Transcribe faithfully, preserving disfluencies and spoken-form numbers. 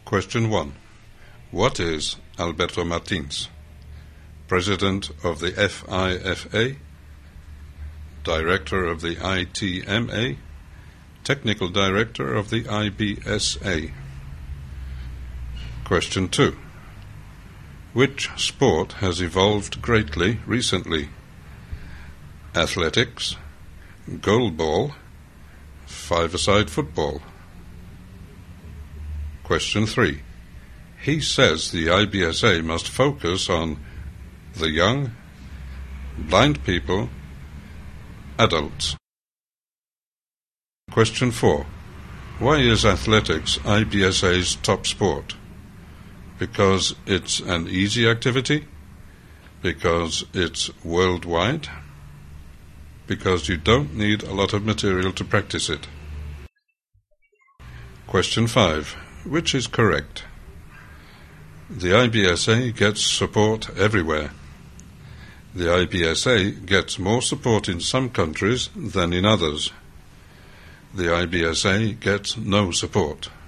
Question one. What is Alberto Martins? President of the F I F A, Director of the I T M A, Technical Director of the I B S A. Question two. Which sport has evolved greatly recently? Athletics, goalball, five-a-side football. Question three. He says the I B S A must focus on the young, blind people, adults. Question four. Why is athletics I B S A's top sport? Because it's an easy activity? Because it's worldwide? Because you don't need a lot of material to practice it. Question five. Which is correct? The I B S A gets support everywhere. The I B S A gets more support in some countries than in others. The I B S A gets no support.